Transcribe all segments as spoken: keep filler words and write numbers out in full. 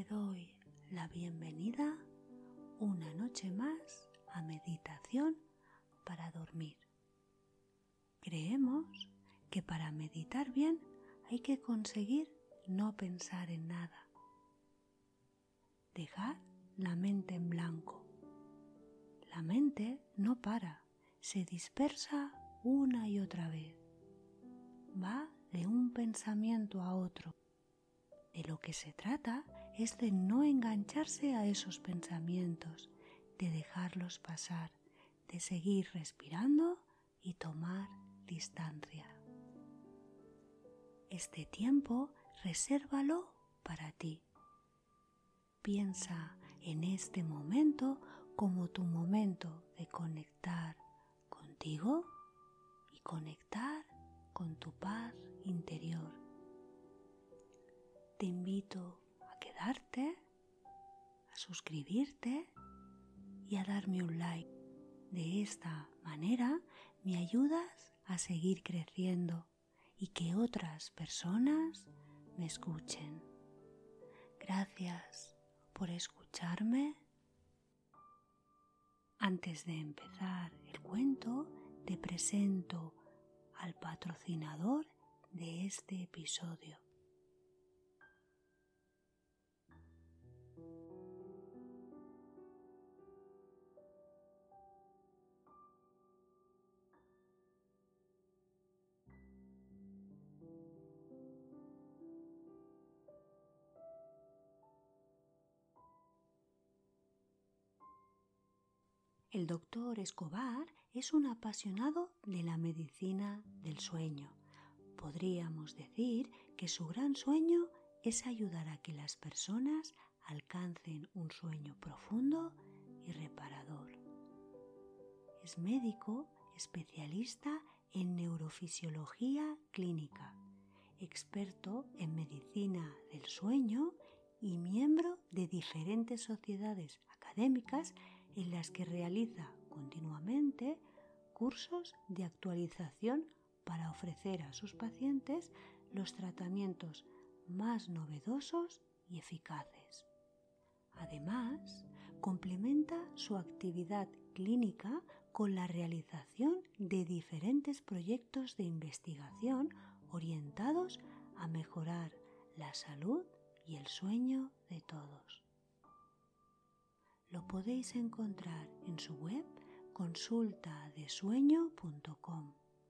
Te doy la bienvenida una noche más a meditación para dormir. Creemos que para meditar bien hay que conseguir no pensar en nada. Dejar la mente en blanco. La mente no para, se dispersa una y otra vez. Va de un pensamiento a otro. De lo que se trata es de no engancharse a esos pensamientos, de dejarlos pasar, de seguir respirando y tomar distancia. Este tiempo resérvalo para ti. Piensa en este momento como tu momento de conectar contigo y conectar con tu paz interior. Te invito a quedarte, a suscribirte y a darme un like. De esta manera me ayudas a seguir creciendo y que otras personas me escuchen. Gracias por escucharme. Antes de empezar el cuento, te presento al patrocinador de este episodio. El doctor Escobar es un apasionado de la medicina del sueño. Podríamos decir que su gran sueño es ayudar a que las personas alcancen un sueño profundo y reparador. Es médico especialista en neurofisiología clínica, experto en medicina del sueño y miembro de diferentes sociedades académicas en las que realiza continuamente cursos de actualización para ofrecer a sus pacientes los tratamientos más novedosos y eficaces. Además, complementa su actividad clínica con la realización de diferentes proyectos de investigación orientados a mejorar la salud y el sueño de todos. Lo podéis encontrar en su web consulta de sueño punto com.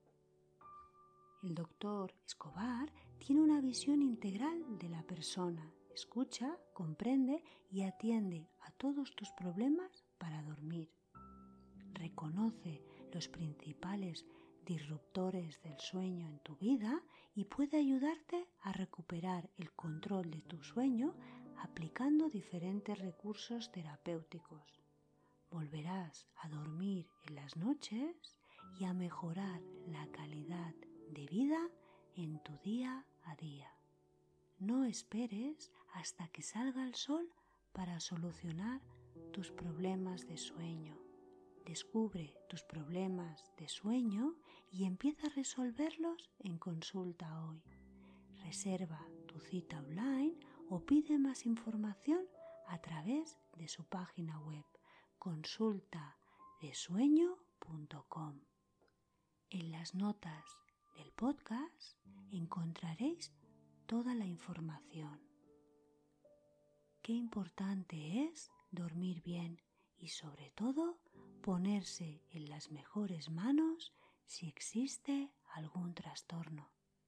El doctor Escobar tiene una visión integral de la persona, escucha, comprende y atiende a todos tus problemas para dormir. Reconoce los principales disruptores del sueño en tu vida y puede ayudarte a recuperar el control de tu sueño aplicando diferentes recursos terapéuticos. Volverás a dormir en las noches y a mejorar la calidad de vida en tu día a día. No esperes hasta que salga el sol para solucionar tus problemas de sueño. Descubre tus problemas de sueño y empieza a resolverlos en consulta hoy. Reserva tu cita online o pide más información a través de su página web consulta de sueño punto com. En las notas del podcast encontraréis toda la información. Qué importante es dormir bien y sobre todo ponerse en las mejores manos si existe algún trastorno.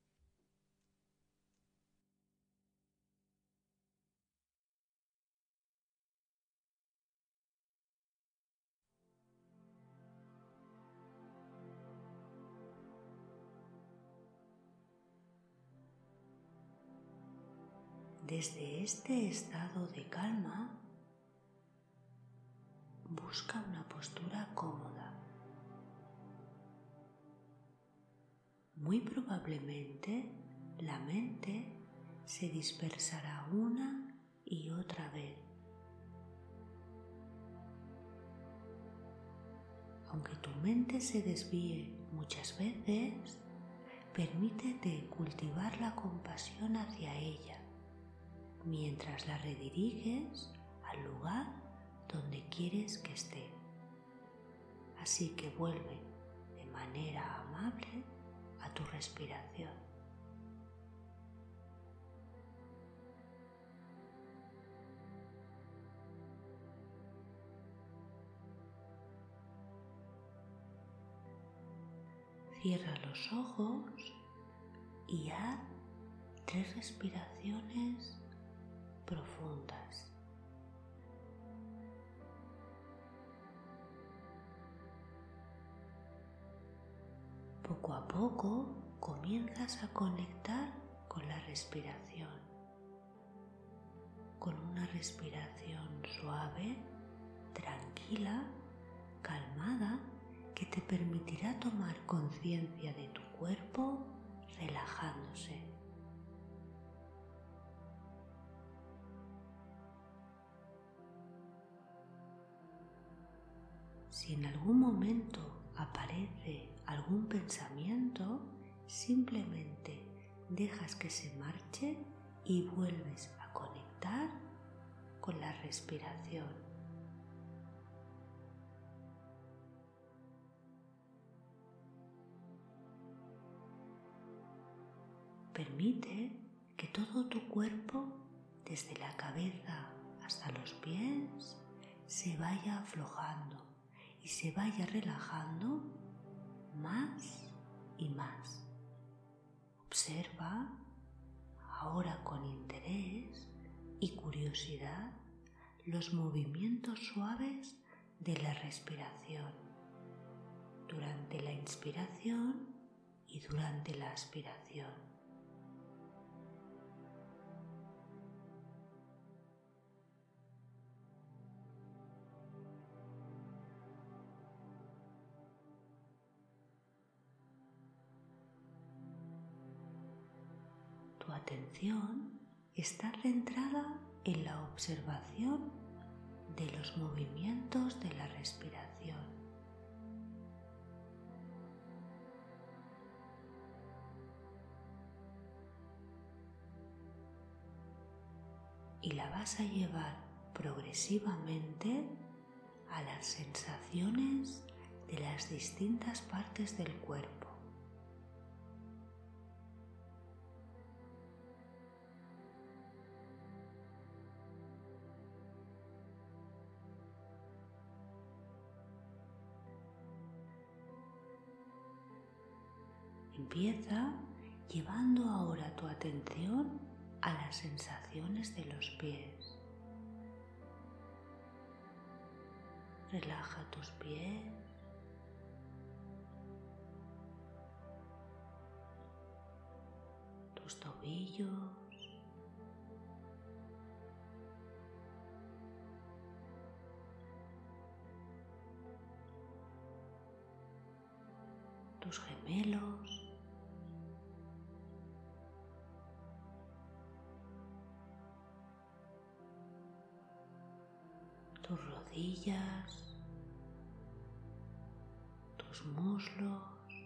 Desde este estado de calma, busca una postura cómoda. Muy probablemente la mente se dispersará una y otra vez. Aunque tu mente se desvíe muchas veces, permítete cultivar la compasión hacia ella. mientras la rediriges al lugar donde quieres que esté. Así que vuelve de manera amable a tu respiración. Cierra los ojos y haz tres respiraciones profundas. Poco a poco comienzas a conectar con la respiración, con una respiración suave, tranquila, calmada, que te permitirá tomar conciencia de tu cuerpo relajándose. Si en algún momento aparece algún pensamiento, simplemente dejas que se marche y vuelves a conectar con la respiración. Permite que todo tu cuerpo, desde la cabeza hasta los pies, se vaya aflojando y se vaya relajando más y más. Observa ahora con interés y curiosidad los movimientos suaves de la respiración durante la inspiración y durante la expiración. Tu atención está centrada en la observación de los movimientos de la respiración. Y la vas a llevar progresivamente a las sensaciones de las distintas partes del cuerpo. Empieza llevando ahora tu atención a las sensaciones de los pies. Relaja tus pies. Tus tobillos. Tus gemelos. Tus rodillas, tus muslos,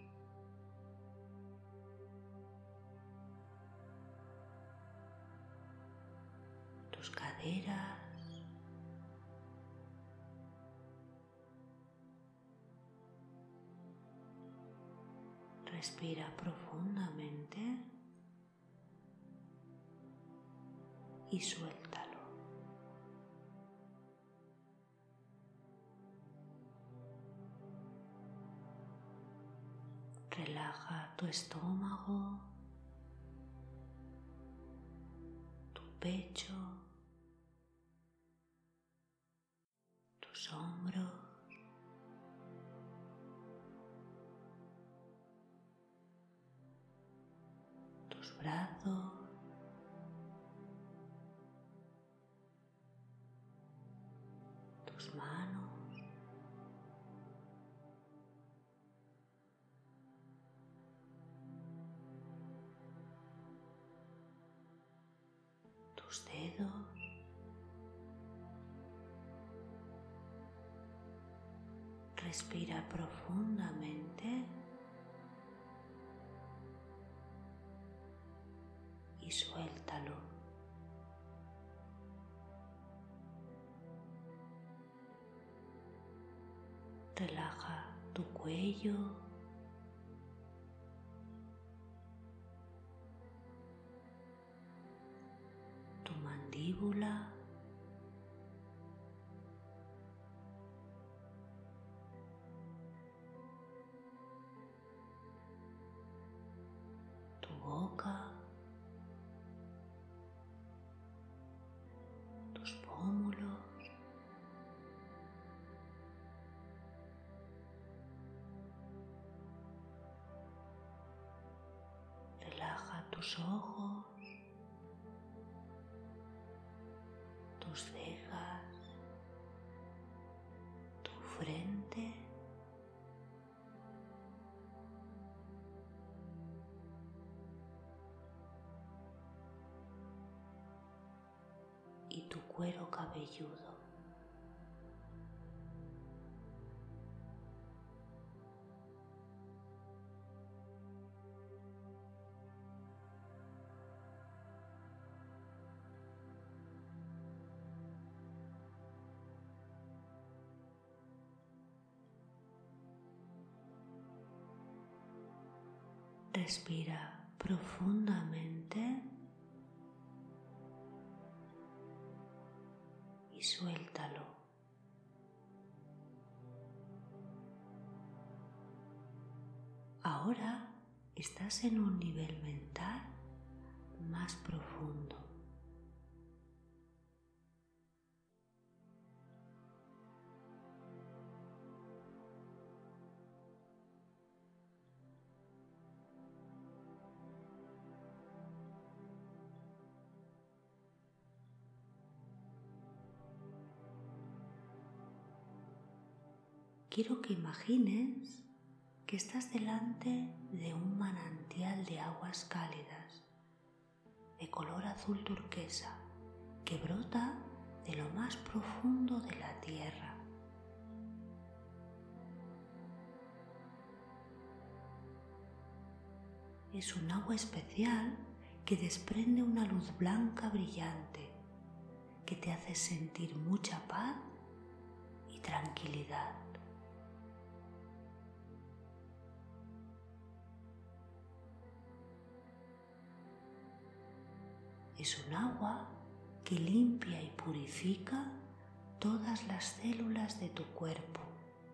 tus caderas, respira profundamente y suéltalo. Relaja tu estómago, tu pecho, tus hombros, tus brazos, tus manos, tus dedos, respira profundamente y suéltalo. Relaja tu cuello, tu mandíbula, tu boca, tus pómulos. Relaja tus ojos, tus cejas, tu frente, y tu cuero cabelludo. Respira profundamente y suéltalo. Ahora estás en un nivel mental más profundo. Quiero que imagines que estás delante de un manantial de aguas cálidas, de color azul turquesa, que brota de lo más profundo de la tierra. Es un agua especial que desprende una luz blanca brillante, que te hace sentir mucha paz y tranquilidad. Es un agua que limpia y purifica todas las células de tu cuerpo.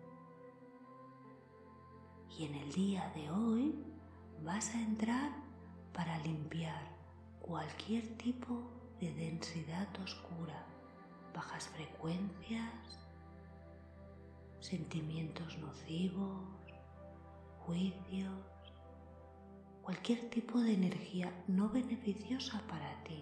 Y en el día de hoy vas a entrar para limpiar cualquier tipo de densidad oscura, bajas frecuencias, sentimientos nocivos, juicios, cualquier tipo de energía no beneficiosa para ti.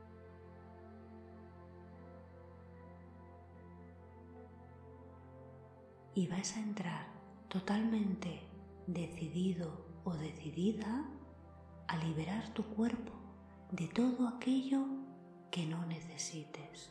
Y vas a entrar totalmente decidido o decidida a liberar tu cuerpo de todo aquello que no necesites.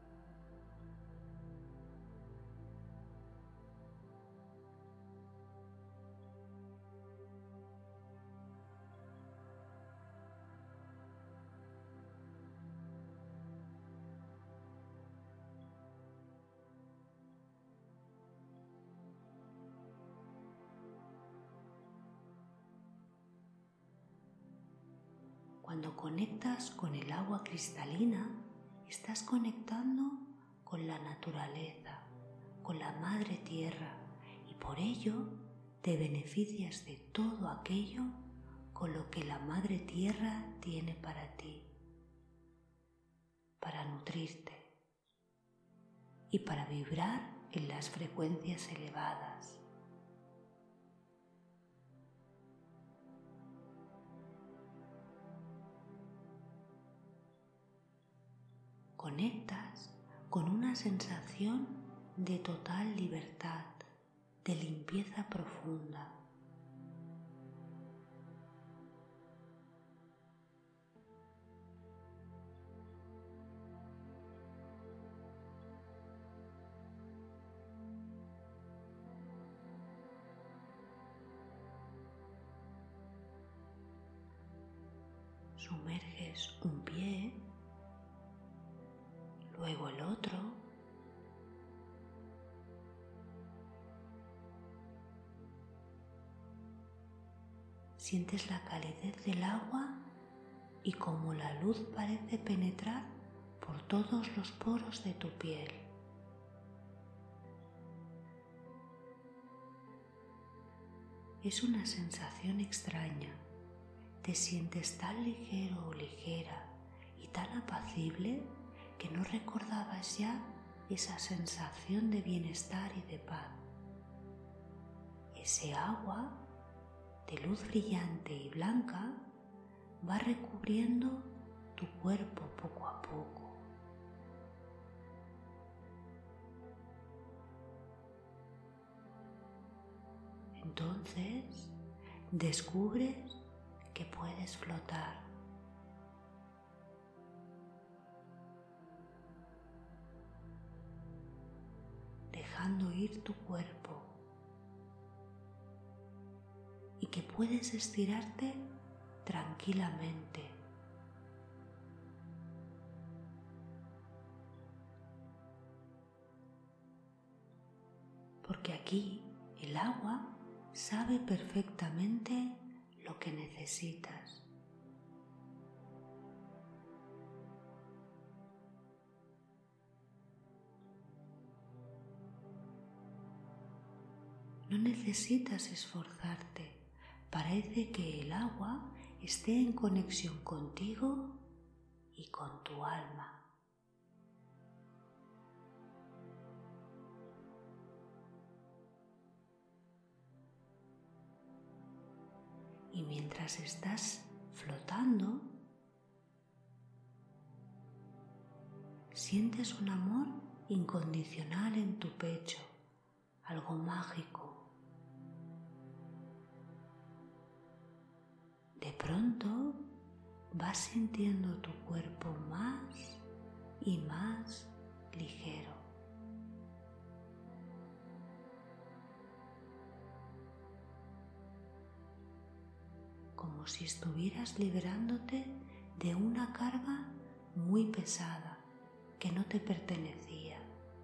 Cuando conectas con el agua cristalina, estás conectando con la naturaleza, con la madre tierra, y por ello te beneficias de todo aquello con lo que la madre tierra tiene para ti, para nutrirte y para vibrar en las frecuencias elevadas. Conectas con una sensación de total libertad, de limpieza profunda. Sumerges un pie, luego el otro, sientes la calidez del agua y cómo la luz parece penetrar por todos los poros de tu piel. Es una sensación extraña. Te sientes tan ligero o ligera y tan apacible que no recordabas ya esa sensación de bienestar y de paz. Ese agua de luz brillante y blanca va recubriendo tu cuerpo poco a poco. Entonces descubres que puedes flotar. Dejando ir tu cuerpo y que puedes estirarte tranquilamente. Porque aquí el agua sabe perfectamente lo que necesitas. No necesitas esforzarte. Parece que el agua esté en conexión contigo y con tu alma. Y mientras estás flotando, sientes un amor incondicional en tu pecho, algo mágico. De pronto vas sintiendo tu cuerpo más y más ligero. Como si estuvieras liberándote de una carga muy pesada que no te pertenecía.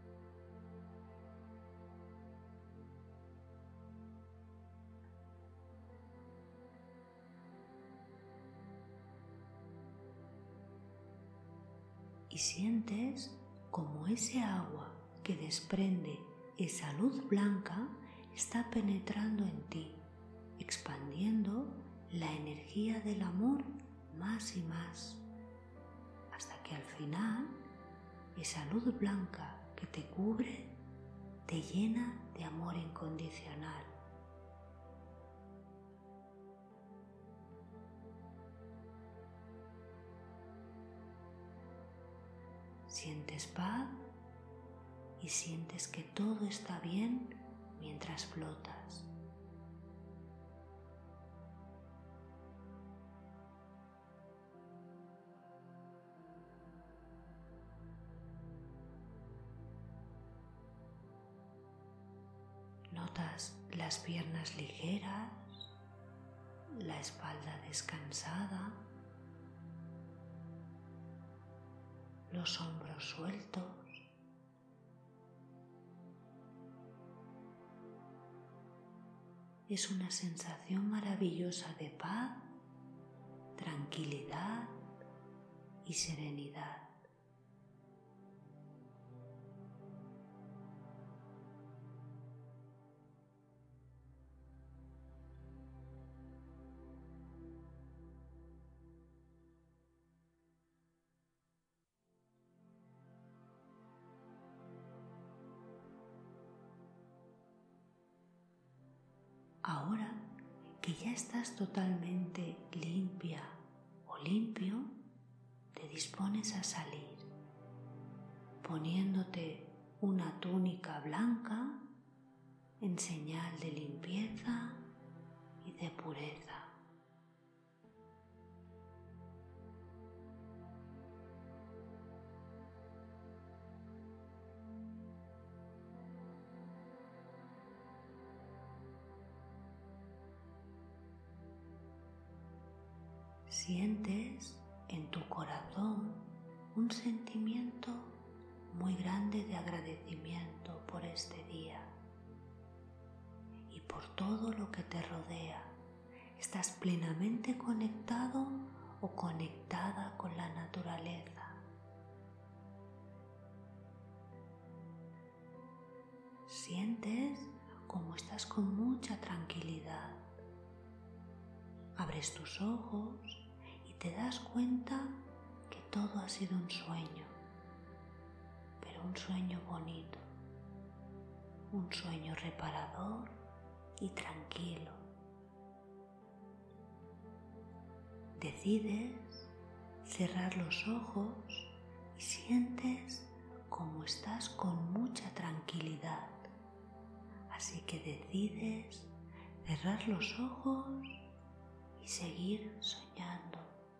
Y sientes como ese agua que desprende esa luz blanca está penetrando en ti, expandiendo la energía del amor más y más, hasta que al final esa luz blanca que te cubre te llena de amor incondicional. Sientes paz y sientes que todo está bien mientras flotas. Notas las piernas ligeras, la espalda descansada, los hombros sueltos. Es una sensación maravillosa de paz, tranquilidad y serenidad. Ahora que ya estás totalmente limpia o limpio, te dispones a salir, poniéndote una túnica blanca en señal de limpieza y de pureza. Sientes en tu corazón un sentimiento muy grande de agradecimiento por este día y por todo lo que te rodea, Estás plenamente conectado o conectada con la naturaleza. Sientes como estás con mucha tranquilidad. Abres tus ojos y te das cuenta que todo ha sido un sueño, pero un sueño bonito, un sueño reparador y tranquilo. Decides cerrar los ojos y sientes como estás con mucha tranquilidad. Así que decides cerrar los ojos y seguir soñando.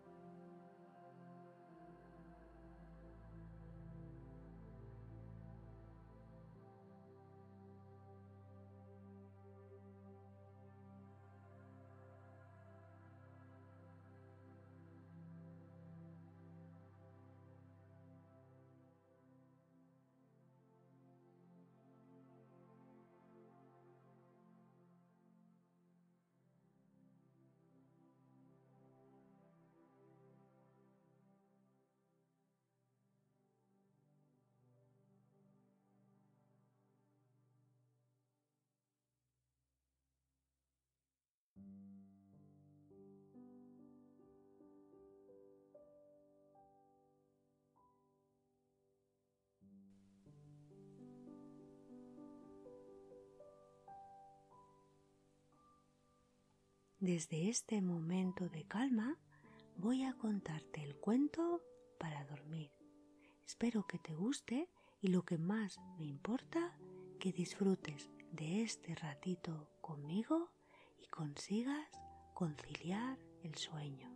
Desde este momento de calma voy a contarte el cuento para dormir. Espero que te guste y lo que más me importa, que disfrutes de este ratito conmigo y consigas conciliar el sueño.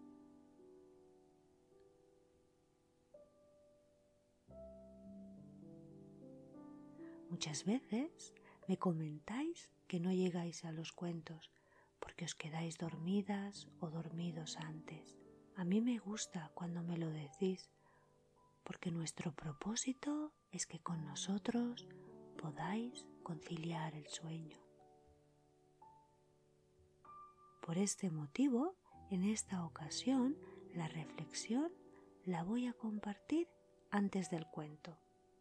Muchas veces me comentáis que no llegáis a los cuentos porque os quedáis dormidas o dormidos antes. A mí me gusta cuando me lo decís, porque nuestro propósito es que con nosotros podáis conciliar el sueño. Por este motivo, en esta ocasión, la reflexión la voy a compartir antes del cuento.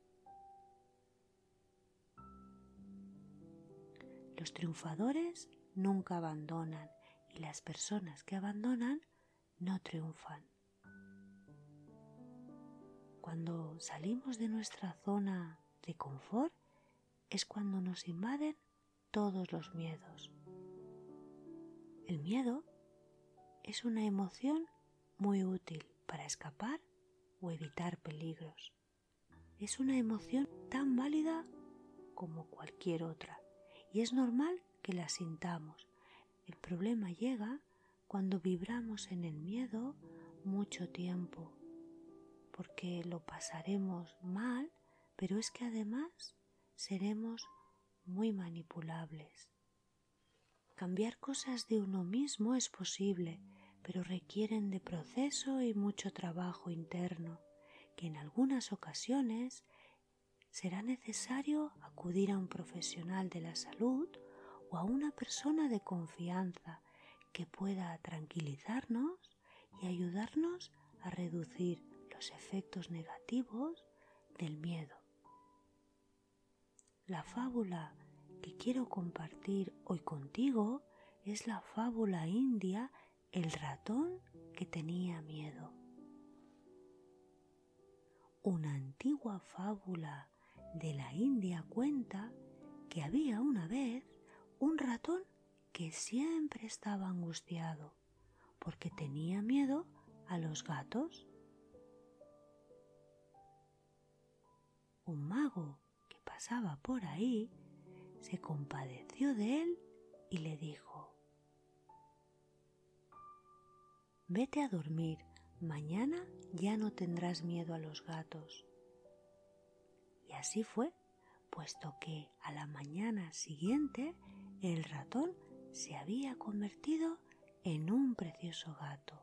Los triunfadores nunca abandonan y las personas que abandonan no triunfan. Cuando salimos de nuestra zona de confort es cuando nos invaden todos los miedos. El miedo es una emoción muy útil para escapar o evitar peligros. Es una emoción tan válida como cualquier otra y es normal que la sintamos. El problema llega cuando vibramos en el miedo mucho tiempo, porque lo pasaremos mal, pero es que además seremos muy manipulables. Cambiar cosas de uno mismo es posible, pero requieren de proceso y mucho trabajo interno, que en algunas ocasiones será necesario acudir a un profesional de la salud o a una persona de confianza que pueda tranquilizarnos y ayudarnos a reducir los efectos negativos del miedo. La fábula que quiero compartir hoy contigo es la fábula india El ratón que tenía miedo. Una antigua fábula de la India cuenta que había una vez un ratón que siempre estaba angustiado porque tenía miedo a los gatos. Un mago que pasaba por ahí se compadeció de él y le dijo: «Vete a dormir, mañana ya no tendrás miedo a los gatos». Y así fue, puesto que a la mañana siguiente el ratón se había convertido en un precioso gato.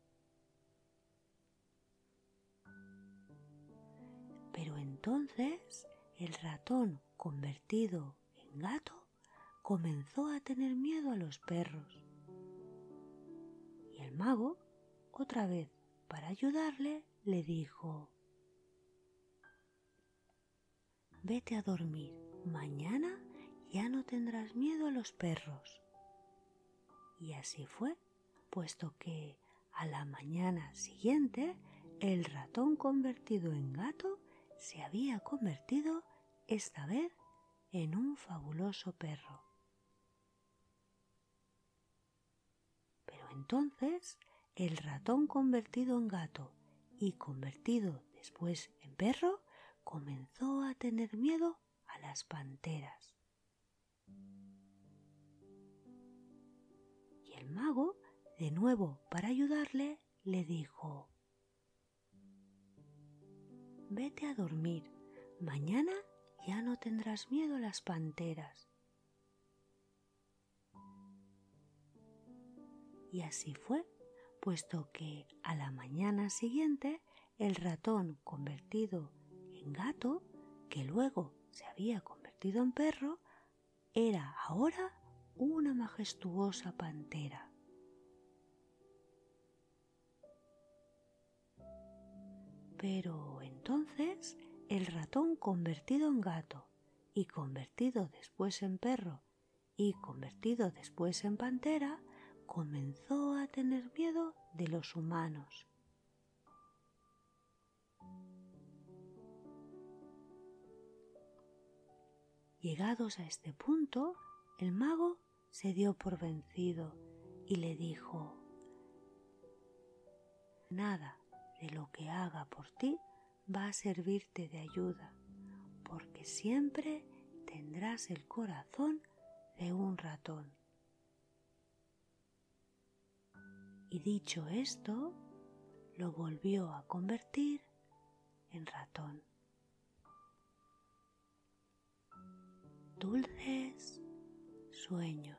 Pero entonces el ratón, convertido en gato, comenzó a tener miedo a los perros. mago, otra vez para ayudarle, le dijo: «Vete a dormir, mañana ya no tendrás miedo a los perros». Y así fue, puesto que a la mañana siguiente el ratón convertido en gato se había convertido esta vez en un fabuloso perro. Pero entonces el ratón convertido en gato y convertido después en perro comenzó a tener miedo a las panteras. Y el mago, de nuevo para ayudarle, le dijo: «Vete a dormir, mañana ya no tendrás miedo a las panteras». Y así fue, puesto que a la mañana siguiente el ratón convertido en gato, que luego se había convertido en perro, era ahora una majestuosa pantera. Pero entonces el ratón convertido en gato y convertido después en perro y convertido después en pantera comenzó a tener miedo de los humanos. Llegados a este punto, el mago se dio por vencido y le dijo: «Nada de lo que haga por ti va a servirte de ayuda, porque siempre tendrás el corazón de un ratón». Y dicho esto, lo volvió a convertir en ratón. Dulces sueños.